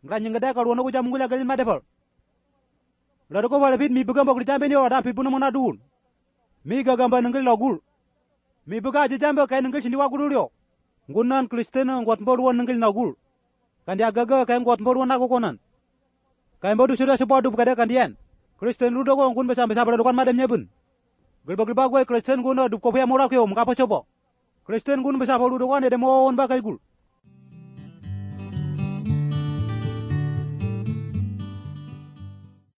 Ngran ngada ka ruono ko jam ngula galin madepal. Lado ko wala pit mi bugam bokli jambe ni wada pit bunu mona dun. Mi gagamba nangil logul. Mi buga aja jambe kay nangil sindi wagul yo. Ngunan Kristen ngot boruan nangil nagul. Kandia gaga kay ngot boruan ako konan. Kay bodu sudah sepodu kada kandian. Kristen ludo ko ngun besa besa dukan madam nyebun. Gelba gue Kristen guna dup ko pia morak yo maka apa coba. Kristen gun besa bodu dokan ede mo on bakay gul.